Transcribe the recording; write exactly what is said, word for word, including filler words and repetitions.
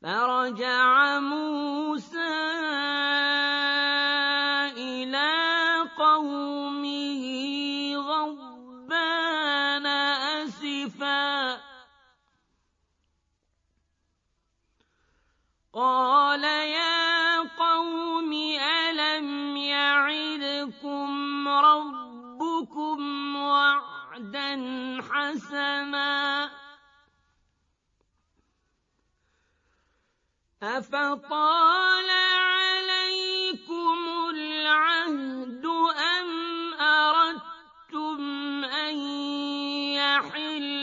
فرجع موسى إلى قومه غضبان أسفا قال يا قوم ألم يعدكم ربكم وعدا حسنا أفطال عليكم العهد أم أردتم أن يحل